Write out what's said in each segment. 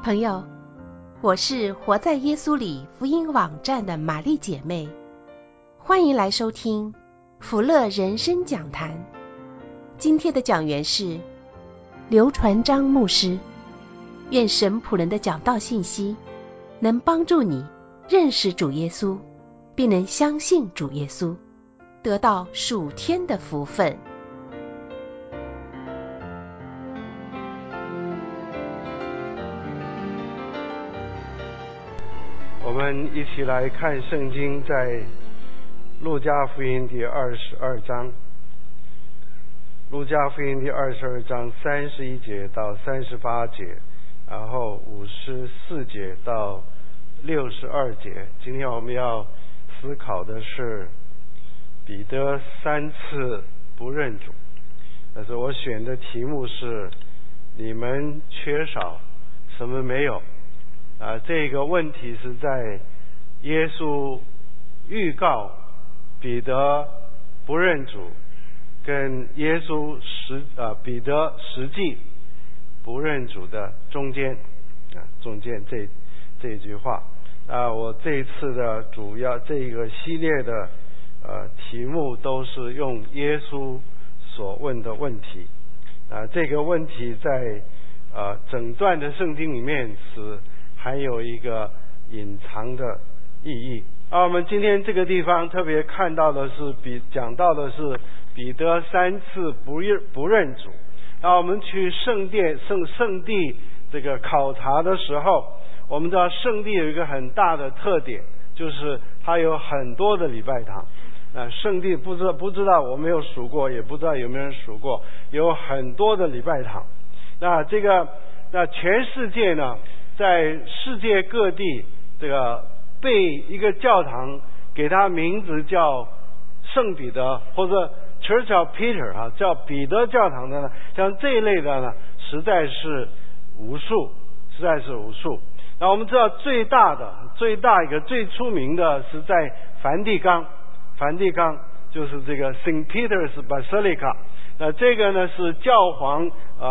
朋友，我是活在耶稣里福音网站的玛丽姐妹，欢迎来收听福乐人生讲坛。今天的讲员是刘传章牧师。愿神仆人的讲道信息能帮助你认识主耶稣，并能相信主耶稣，得到属天的福分。 我们一起来看圣经，在路加福音第22章，路加福音第22章31节到38节，然后54节到62节。今天我们要思考的是彼得3次不认主，但是我选的题目是你们缺少什么没有。这个问题是在耶稣预告彼得不认主跟耶稣彼得实际不认主的中间这句话。我这一次的主要这个系列的题目都是用耶稣所问的问题。这个问题在整段的圣经里面是还有一个隐藏的意义。我们今天这个地方特别看到的是讲到的是彼得3次不认主。我们去圣地这个考察的时候，我们知道圣地有一个很大的特点，就是它有很多的礼拜堂。圣地不知道我没有数过，也不知道有没有人数过，有很多的礼拜堂。那全世界呢，在世界各地这个被一个教堂给它名字叫圣彼得或者 Church of Peter 叫彼得教堂的呢，像这一类的呢实在是无数。那我们知道最大一个最出名的是在梵蒂冈就是这个 St. Peter's Basilica。那这个呢是教皇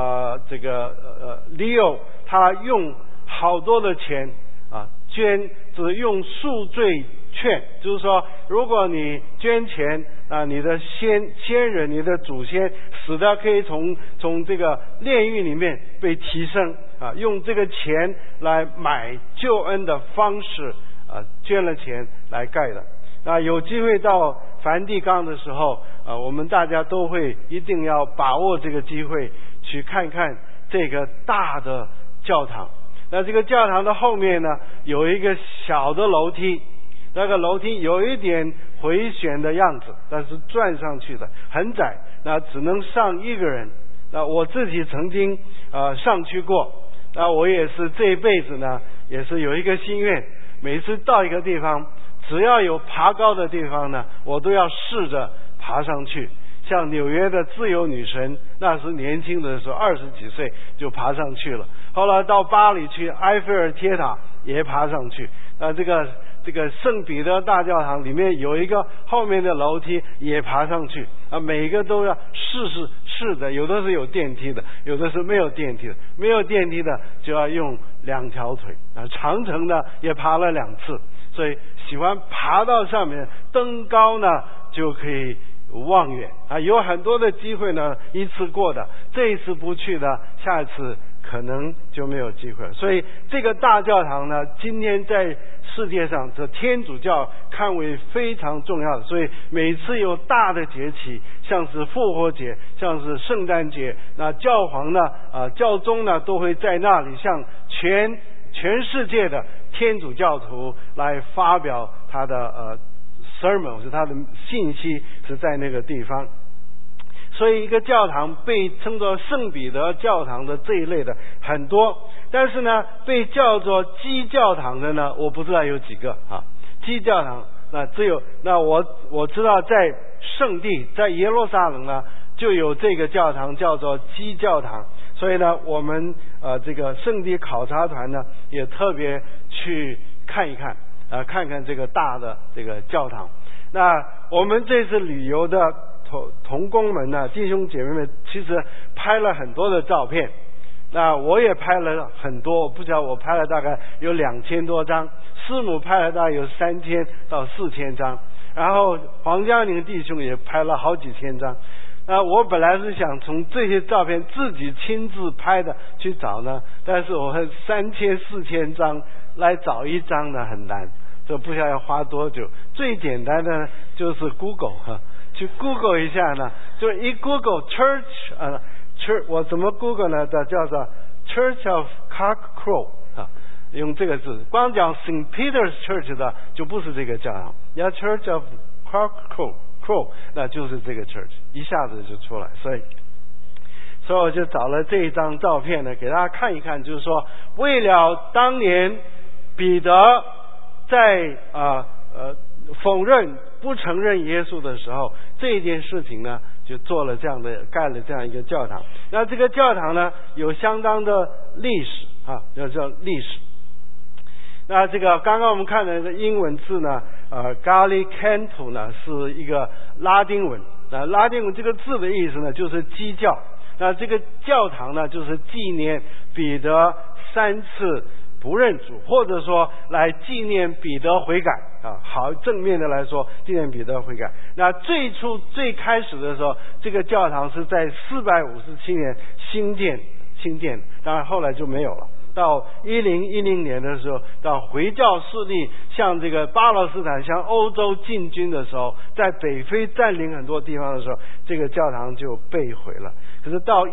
Leo 他用好多的钱捐，就是用赎罪券，就是说如果你捐钱你的先人你的祖先死的可以从这个炼狱里面被提升用这个钱来买救恩的方式捐了钱来盖的。那有机会到梵蒂冈的时候我们大家都会一定要把握这个机会去看看这个大的教堂。那这个教堂的后面呢有一个小的楼梯，那个楼梯有一点回旋的样子，但是转上去的很窄，那只能上一个人。那我自己曾经上去过，那我也是这一辈子呢也是有一个心愿，每次到一个地方只要有爬高的地方呢，我都要试着爬上去。像纽约的自由女神，那时年轻的时候20几岁就爬上去了，后来到巴黎去埃菲尔铁塔也爬上去。这个圣彼得大教堂里面有一个后面的楼梯也爬上去每个都要试的，有的是有电梯的，有的是没有电梯的，没有电梯的就要用2条腿长城呢也爬了2次。所以喜欢爬到上面登高呢就可以望远有很多的机会呢一次过的，这一次不去的下一次可能就没有机会了。所以这个大教堂呢今天在世界上这天主教看为非常重要的，所以每次有大的节期，像是复活节，像是圣诞节，那教皇呢教宗呢都会在那里向全世界的天主教徒来发表他的sermon， 是他的信息是在那个地方。所以一个教堂被称作圣彼得教堂的这一类的很多，但是呢被叫做基教堂的呢我不知道有几个基教堂我知道在圣地在耶路撒冷呢就有这个教堂叫做基教堂。所以呢我们这个圣地考察团呢也特别去看一看看看这个大的这个教堂。那我们这次旅游的同工们呢弟兄姐妹们其实拍了很多的照片， 那我也拍了很多，我不晓得我拍了大概有2000多张，师母拍了大概有3000到4000张，然后黄嘉宁弟兄也拍了好几千张。我本来是想从这些照片自己亲自拍的去找呢，但是我3000、4000张来找一张呢很难，这不晓得要花多久。最简单的就是 Google 去 Google 一下呢，就一 Google Church 我怎么 Google 呢？叫做 Church of Cock Crow 用这个字，光讲 St. Peter's Church 的就不是这个教堂，要 Church of Cock Crow 那就是这个 church， 一下子就出来。所以我就找了这一张照片呢，给大家看一看，就是说为了当年彼得在否认不承认耶稣的时候，这一件事情呢就做了这样的，盖了这样一个教堂。那这个教堂呢有相当的历史叫历史。那这个刚刚我们看的英文字呢Galli Canto 呢是一个拉丁文，拉丁文这个字的意思呢就是基教。那这个教堂呢就是纪念彼得3次不认主，或者说来纪念彼得悔改好，正面的来说纪念彼得悔改。那最开始的时候，这个教堂是在457年兴建，当然后来就没有了。到1010年的时候，到回教势力向这个巴勒斯坦向欧洲进军的时候，在北非占领很多地方的时候，这个教堂就被毁了。可是到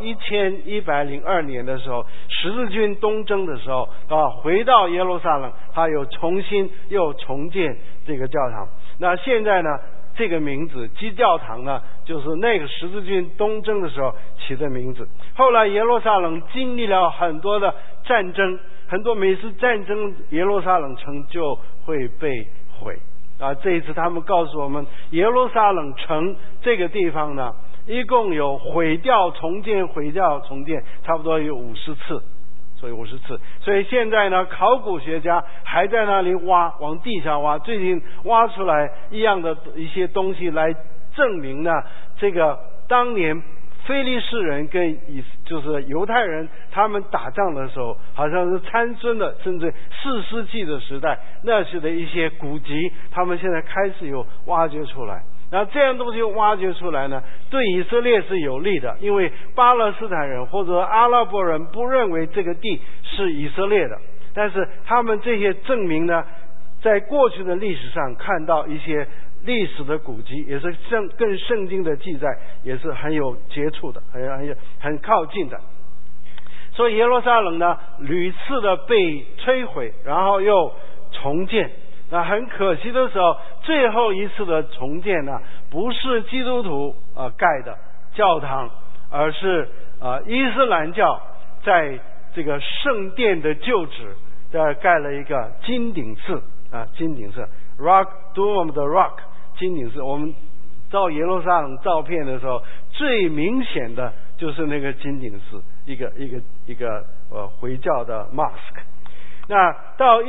1102年的时候，十字军东征的时候回到耶路撒冷，他又重建这个教堂。那现在呢，这个名字基教堂呢，就是那个十字军东征的时候起的名字。后来耶路撒冷经历了很多的战争，很多每次战争耶路撒冷城就会被毁这一次他们告诉我们，耶路撒冷城这个地方呢，一共有毁掉重建差不多有50次，所以50次。所以现在呢，考古学家还在那里往地下挖，最近挖出来一些东西来证明呢，这个当年非利士人跟就是犹太人他们打仗的时候，好像是参孙的，甚至4世纪的时代，那时的一些古籍，他们现在开始有挖掘出来。然后这样东西挖掘出来呢，对以色列是有利的，因为巴勒斯坦人或者阿拉伯人不认为这个地是以色列的，但是他们这些证明呢，在过去的历史上看到一些历史的古籍，也是跟圣经的记载也是很有接触的，很靠近的。所以耶路撒冷呢屡次的被摧毁，然后又重建。那很可惜的时候，最后一次的重建呢，不是基督徒盖的教堂，而是伊斯兰教在这个圣殿的旧址盖了一个金顶寺金顶寺 Rock Dome of the Rock 金顶寺。我们照耶路撒冷照片的时候，最明显的就是那个金顶寺，一个回教的 mosque。那到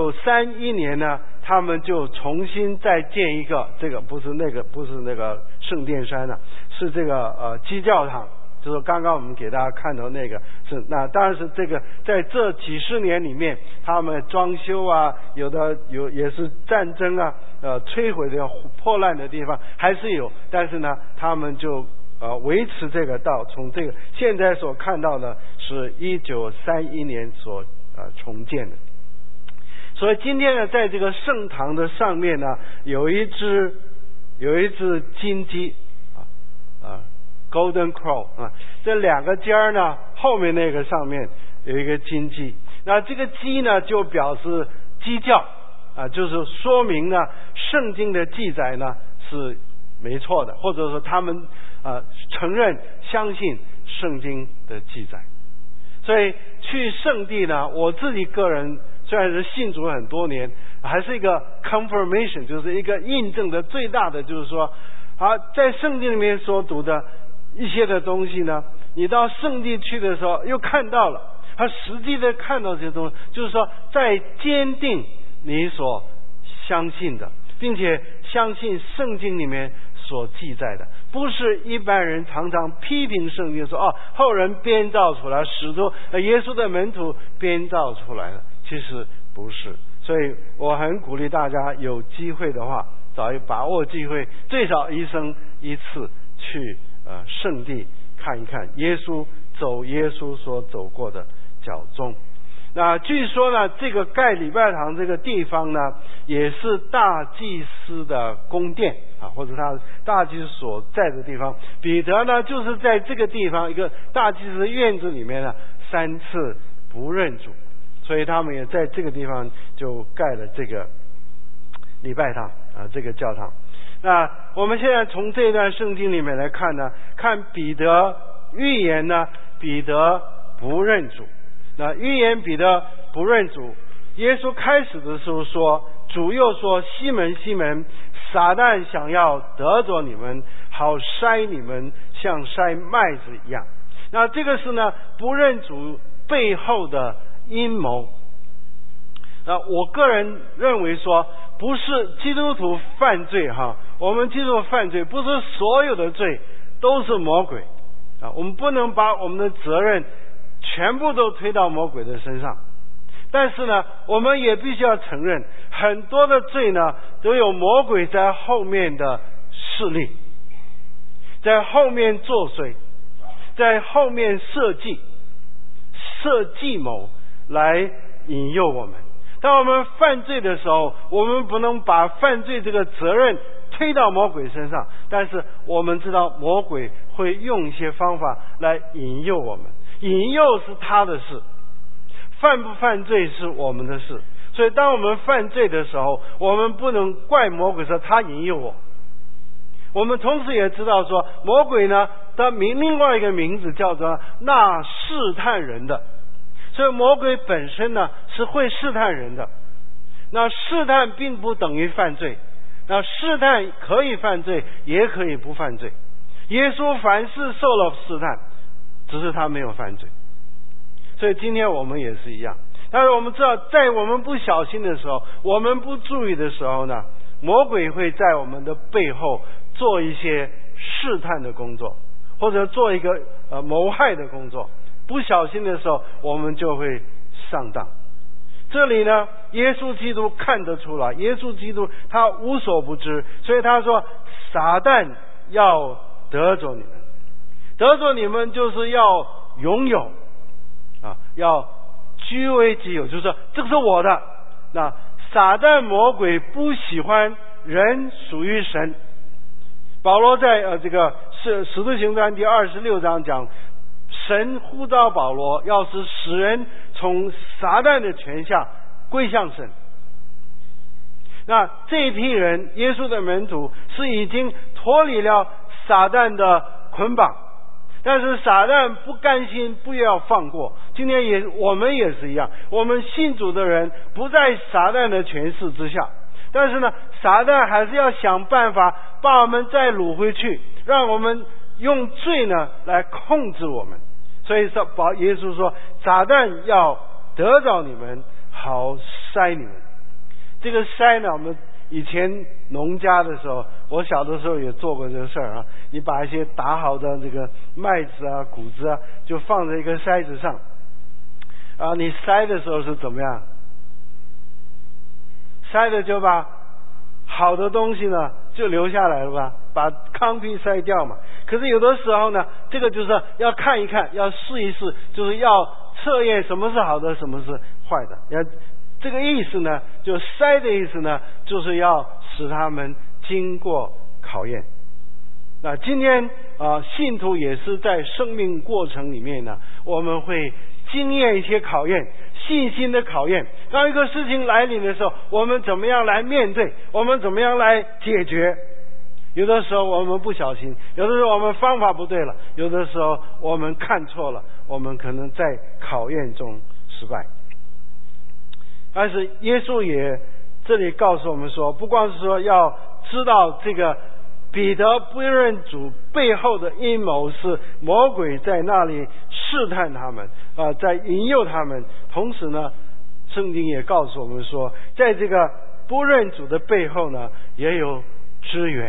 1931年呢，他们就重新再建一个，这个不是那个圣殿山是这个基教堂，就是刚刚我们给大家看到那个是。那当然是这个在这几十年里面，他们装修有也是战争摧毁的破烂的地方还是有，但是呢，他们就维持这个从这个现在所看到的是1931年所重建的。所以今天呢，在这个圣堂的上面呢，有一只金鸡Golden Crow 这2个尖呢，后面那个上面有一个金鸡。那这个鸡呢，就表示基教就是说明呢，圣经的记载呢是没错的，或者说他们承认相信圣经的记载。所以去圣地呢，我自己个人虽然是信主很多年，还是一个 confirmation， 就是一个印证的最大的就是说在圣经里面所读的一些的东西呢，你到圣地去的时候又看到了，他实际的看到这些东西，就是说在坚定你所相信的，并且相信圣经里面所记载的，不是一般人常常批评圣经说后人编造出来，使徒耶稣的门徒编造出来的，其实不是。所以我很鼓励大家有机会的话，把握机会，最少一生一次去圣地看一看耶稣所走过的脚踪。那据说呢，这个盖礼拜堂这个地方呢，也是大祭司的宫殿或者他大祭司所在的地方。彼得呢，就是在这个地方一个大祭司的院子里面呢，3次不认主，所以他们也在这个地方就盖了这个礼拜堂这个教堂。那我们现在从这段圣经里面来看呢，看彼得预言呢，彼得不认主。那预言彼得不认主，耶稣开始的时候说，主又说，西门西门，撒旦想要得着你们，好筛你们像筛麦子一样。那这个是呢不认主背后的阴谋。那我个人认为说，不是基督徒犯罪我们基督徒犯罪不是所有的罪都是魔鬼我们不能把我们的责任全部都推到魔鬼的身上。但是呢，我们也必须要承认，很多的罪呢都有魔鬼在后面的势力，在后面作祟，在后面设计谋来引诱我们。当我们犯罪的时候，我们不能把犯罪这个责任推到魔鬼身上，但是我们知道魔鬼会用一些方法来引诱我们，引诱是他的事，犯不犯罪是我们的事。所以当我们犯罪的时候，我们不能怪魔鬼说他引诱我。我们同时也知道说，魔鬼呢他另外一个名字叫做那试探人的。所以魔鬼本身呢是会试探人的。那试探并不等于犯罪，那试探可以犯罪也可以不犯罪。耶稣凡事受了试探，只是他没有犯罪。所以今天我们也是一样。但是我们知道，在我们不小心的时候，我们不注意的时候呢，魔鬼会在我们的背后做一些试探的工作，或者做一个谋害的工作。不小心的时候，我们就会上当。这里呢，耶稣基督看得出来，耶稣基督他无所不知，所以他说撒旦要得着你们，得着你们就是要拥有要据为己有，就是说这个是我的。那撒旦魔鬼不喜欢人属于神。保罗在这个使徒行传第26章讲，神呼召保罗，要使人从撒旦的权下归向神。那这一批人，耶稣的门徒是已经脱离了撒旦的捆绑，但是撒旦不甘心，不要放过。今天我们也是一样，我们信主的人不在撒旦的权势之下，但是呢，撒旦还是要想办法把我们再掳回去，让我们用罪呢来控制我们。所以说耶稣说，撒旦要得着你们，好筛你们。这个筛呢，我们以前农家的时候，我小的时候也做过这个事儿你把一些打好的这个麦子谷子就放在一个筛子上你筛的时候是怎么样？筛的就把好的东西呢就留下来了吧，把糠皮筛掉嘛。可是有的时候呢，这个就是要看一看，要试一试，就是要测验什么是好的，什么是坏的。这个意思呢，就筛的意思呢，就是要使他们经过考验。那今天信徒也是在生命过程里面呢，我们会经验一些考验，信心的考验。当一个事情来临的时候，我们怎么样来面对，我们怎么样来解决。有的时候我们不小心，有的时候我们方法不对了，有的时候我们看错了，我们可能在考验中失败。但是耶稣也这里告诉我们说，不光是说要知道这个彼得不认主背后的阴谋是魔鬼在那里试探他们在引诱他们，同时呢，圣经也告诉我们说，在这个不认主的背后呢，也有支援。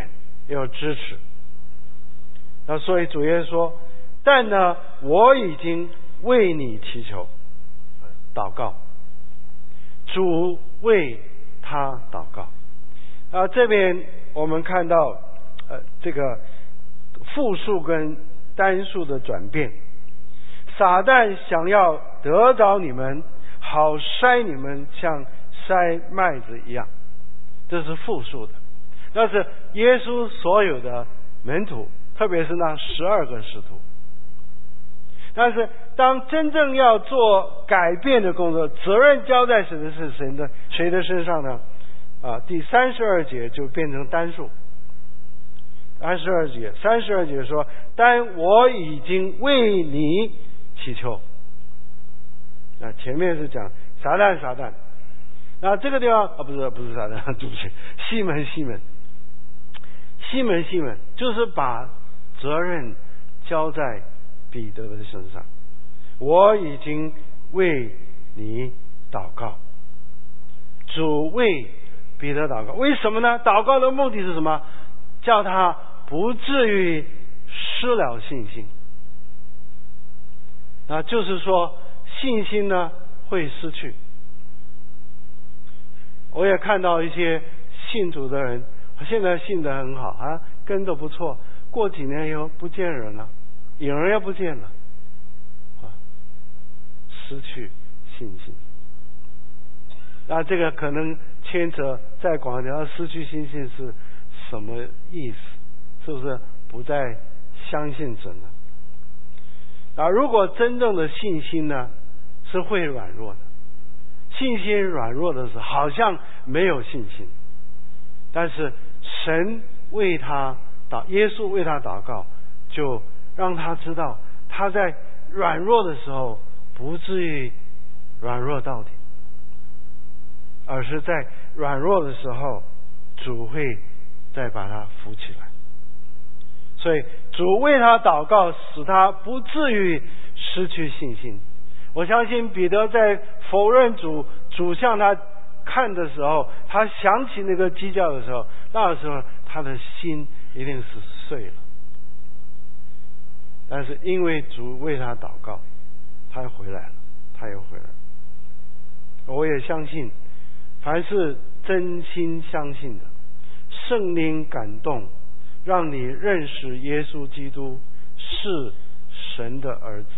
也有支持。那所以主耶稣说，但呢，我已经为你祈求祷告，主为他祷告。这边我们看到这个复数跟单数的转变。撒旦想要得着你们，好筛你们像筛麦子一样，这是复数的。那是耶稣所有的门徒，特别是那12个使徒。但是当真正要做改变的工作，责任交在谁的身上呢？第32节就变成单数。32节说，但我已经为你祈求。前面是讲撒旦，那这个地方不是撒旦，对不起，西门就是把责任交在彼得的身上。我已经为你祷告，主为彼得祷告，为什么呢？祷告的目的是什么？叫他不至于失了信心。就是说信心呢会失去。我也看到一些信主的人，现在信得很好跟得不错，过几年以后不见人了，影儿也不见了，失去信心。那这个可能牵扯再广一点，失去信心是什么意思？是不是不再相信神了？如果真正的信心呢，是会软弱的。信心软弱的时候，好像没有信心。但是神为他耶稣为他祷告，就让他知道他在软弱的时候不至于软弱到底，而是在软弱的时候主会再把他扶起来。所以主为他祷告，使他不至于失去信心。我相信彼得在否认主向他看的时候，他想起那个鸡叫的时候，那个时候他的心一定是碎了。但是因为主为他祷告，他又回来了。我也相信，凡是真心相信的，圣灵感动，让你认识耶稣基督是神的儿子。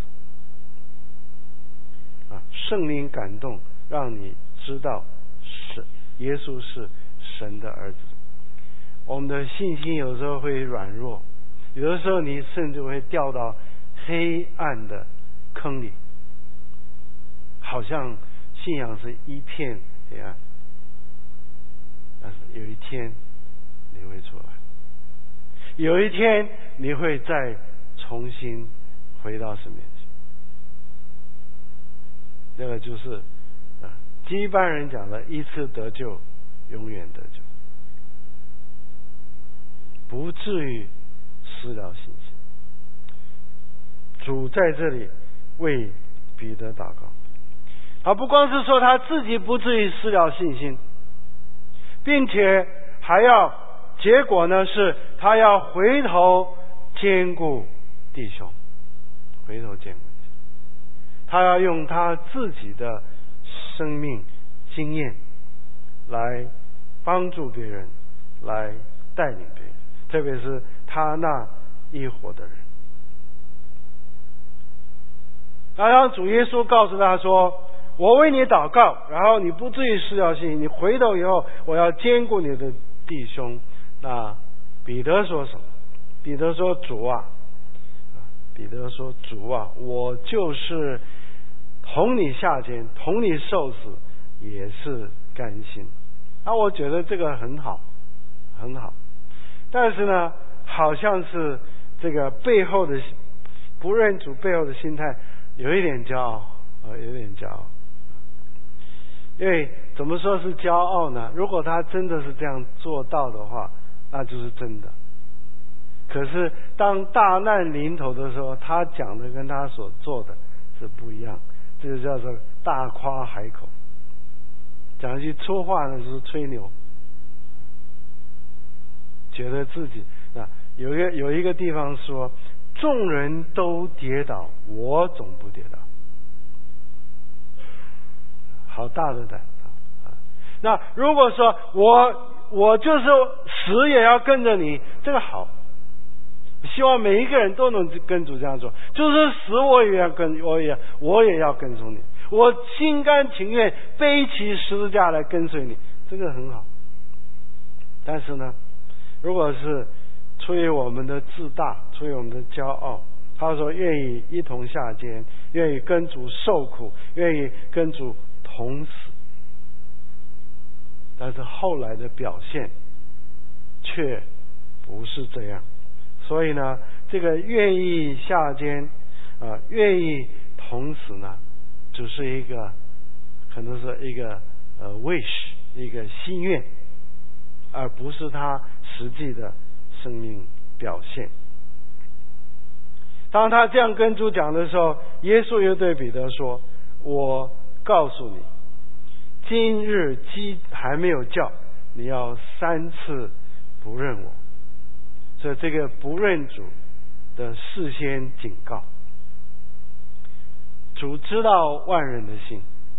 圣灵感动，让你知道耶稣是神的儿子。我们的信心有时候会软弱，有的时候你甚至会掉到黑暗的坑里，好像信仰是一片黑暗。但是有一天你会出来，有一天你会再重新回到神面前。这个就是一般人讲的一次得救永远得救，不至于失了信心。主在这里为彼得祷告，他不光是说他自己不至于失了信心，并且还要结果呢是他要回头兼顾弟兄，回头兼顾。他要用他自己的生命经验来帮助别人，来带领别人，特别是他那一伙的人。然后主耶稣告诉他说，我为你祷告，然后你不至于失了信心，你回头以后我要兼顾你的弟兄。那彼得说什么？彼得说主啊，我就是同你下监，同你受死，也是甘心。我觉得这个很好。但是呢，好像是这个背后的不认主背后的心态有一点骄傲。因为怎么说是骄傲呢？如果他真的是这样做到的话，那就是真的。可是当大难临头的时候，他讲的跟他所做的是不一样，这就叫做大夸海口。讲一句粗话呢，就是吹牛，觉得自己有一个地方说，众人都跌倒，我总不跌倒。好大的胆啊！那如果说我就是死也要跟着你，这个好。希望每一个人都能跟主这样做，就是死我也要跟从你，我心甘情愿背起十字架来跟随你，这个很好。但是呢，如果是出于我们的自大，出于我们的骄傲，他说愿意一同下监，愿意跟主受苦，愿意跟主同死，但是后来的表现却不是这样。所以呢，这个愿意下监愿意同死呢，只是一个可能是一个wish， 一个心愿，而不是他实际的生命表现。当他这样跟主讲的时候，耶稣又对彼得说，我告诉你，今日鸡还没有叫，你要3次不认我。所以这个不认主的事先警告，主知道万人的心，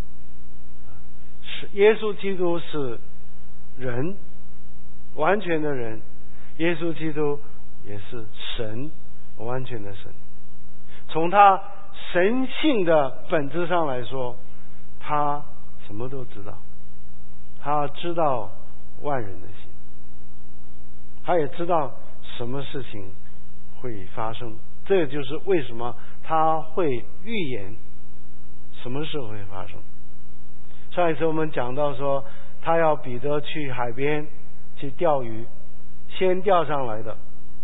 耶稣基督是人，完全的人，耶稣基督也是神，完全的神。从他神性的本质上来说，他什么都知道，他知道万人的心，他也知道什么事情会发生，这就是为什么他会预言什么时候会发生。上一次我们讲到说，他要彼得去海边去钓鱼，先钓上来的，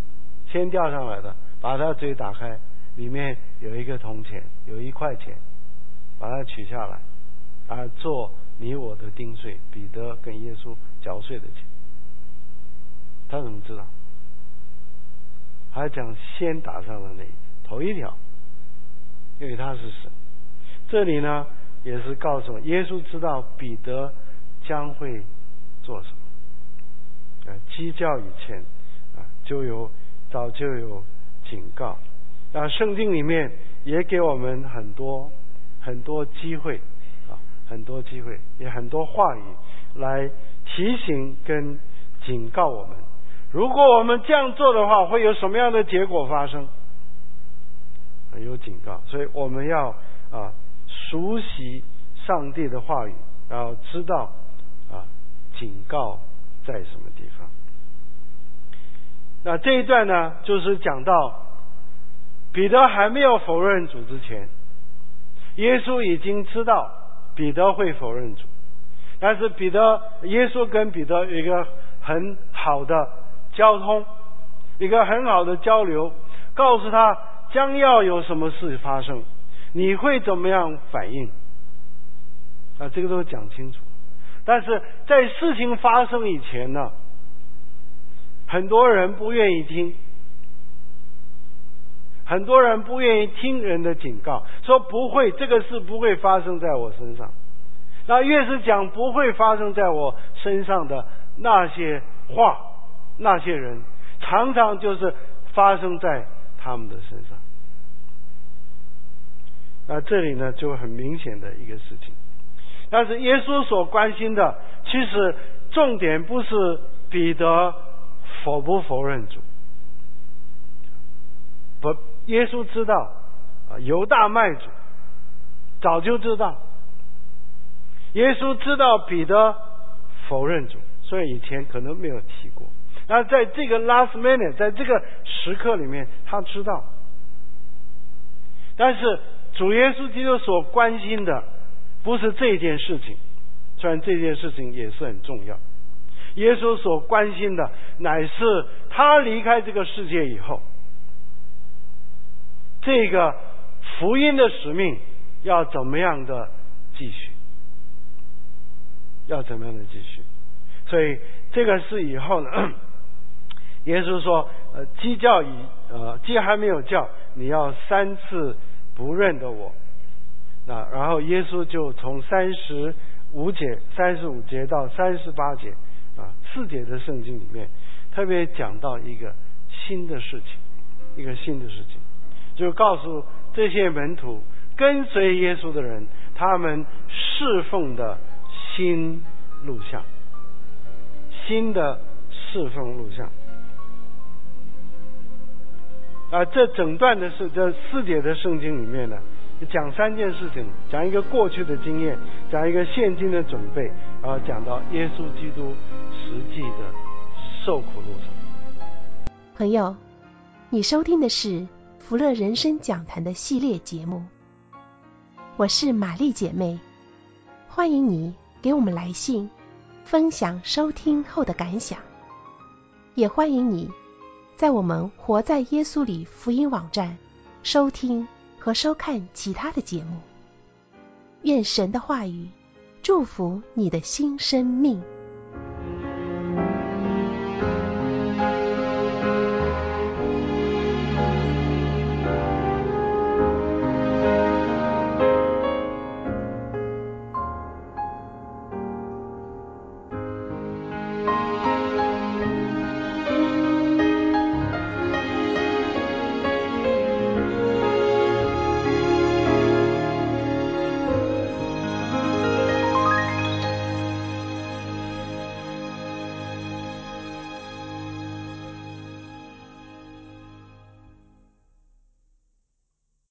把他嘴打开，里面有一个铜钱，有1块钱，把它取下来，做你我的丁税，彼得跟耶稣缴税的钱。他怎么知道？还讲先打上了那头一条，因为他是神。这里呢也是告诉我，耶稣知道彼得将会做什么。鸡叫以前早就有警告。圣经里面也给我们很多机会很多机会，也很多话语来提醒跟警告我们。如果我们这样做的话，会有什么样的结果发生？有警告，所以我们要熟悉上帝的话语，然后知道警告在什么地方。那这一段呢，就是讲到彼得还没有否认主之前，耶稣已经知道彼得会否认主，但是耶稣跟彼得有一个很好的交通，一个很好的交流，告诉他将要有什么事发生，你会怎么样反应这个都讲清楚。但是在事情发生以前呢，很多人不愿意听，很多人不愿意听人的警告，说不会，这个事不会发生在我身上。那越是讲不会发生在我身上的那些话，那些人常常就是发生在他们的身上。那这里呢就很明显的一个事情。但是耶稣所关心的，其实重点不是彼得否不否认主，耶稣知道犹大卖主，早就知道。耶稣知道彼得否认主，所以以前可能没有提过。那在这个 last minute， 在这个时刻里面，他知道。但是主耶稣基督所关心的不是这件事情，虽然这件事情也是很重要。耶稣所关心的乃是他离开这个世界以后，这个福音的使命要怎么样的继续，所以这个是以后呢，耶稣说鸡还没有叫，你要3次不认得我。然后耶稣就从35节到38节4节的圣经里面特别讲到一个新的事情，一个新的事情，就告诉这些门徒跟随耶稣的人，他们侍奉的新路向，新的侍奉路向。这整段的这4节的圣经里面呢，讲3件事情，讲一个过去的经验，讲一个现今的准备，然后讲到耶稣基督实际的受苦路程。 朋友，你收听的是福乐人生讲坛的系列节目，我是玛丽姐妹，欢迎你给我们来信分享收听后的感想，也欢迎你在我们活在耶稣里福音网站收听和收看其他的节目。愿神的话语祝福你的新生命。